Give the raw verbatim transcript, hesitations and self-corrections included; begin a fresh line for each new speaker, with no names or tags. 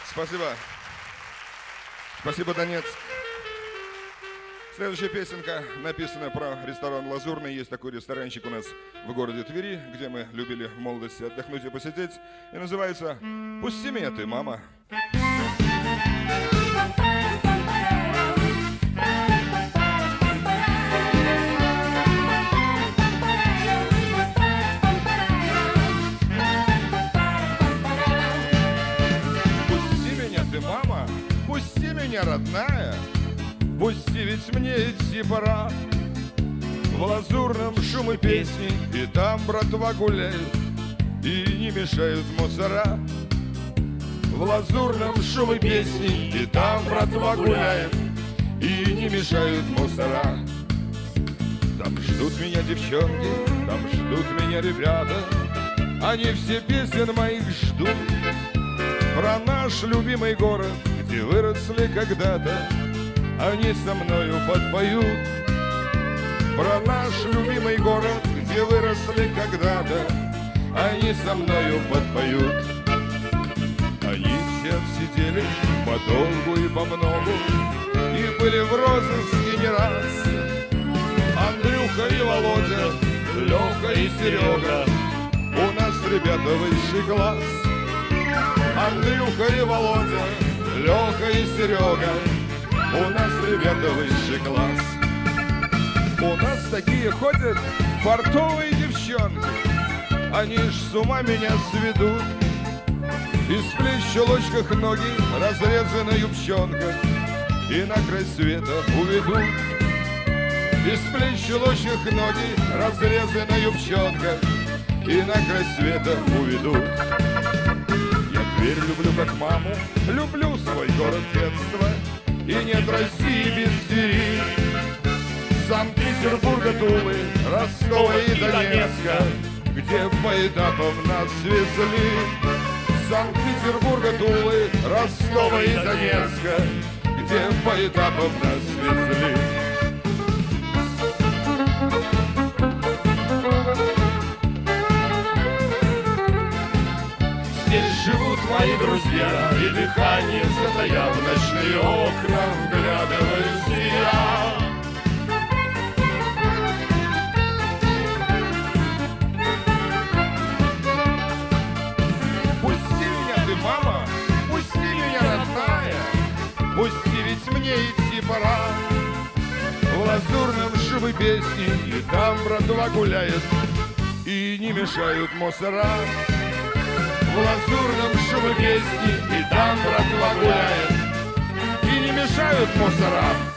Спасибо. Спасибо, Донецк. Следующая песенка написана про ресторан «Лазурный». Есть такой ресторанчик у нас в городе Твери, где мы любили в молодости отдохнуть и посидеть. И называется «Пусти меня ты, мама». Пусти меня ты, мама, пусти меня, родная. Пусти, ведь мне идти пора. В лазурном шумы песни, и там братва гуляет, и не мешают мусора. В лазурном шумы песни, и там братва гуляет, и не мешают мусора. Там ждут меня девчонки, там ждут меня ребята, они все песен моих ждут. Про наш любимый город, где выросли когда-то, они со мною подпоют. Про наш любимый город, где выросли когда-то, они со мною подпоют. Они все отсидели подолгу и по многу, и были в розыске не раз. Андрюха и Володя, Лёха и Серега, у нас, ребята, высший класс. Андрюха и Володя, Лёха и Серега, у нас, ребята, высший класс. У нас такие ходят фартовые девчонки, они ж с ума меня сведут. Из плеч в чулочках ноги, разрезана юбчонка, и на край света уведут. Из плеч в чулочках ноги, разрезана юбчонка, и на край света уведут. Я Тверь люблю как маму, люблю свой город детства, и нет России без Твери. Санкт-Петербурга, Тулы, Ростова и Донецка, где по этапам нас везли. Санкт-Петербурга, Тулы, Ростова и Донецка, где по этапам нас везли. Здесь живут мои друзья, и дыхание затая, в ночные окна вглядываюсь я. Мама, пусти меня, родная, пусти, ведь мне идти пора. В лазурном шумы песни, и там братва гуляет, и не мешают мусора. В лазурном шумы песни, и там братва гуляет, и не мешают мусора.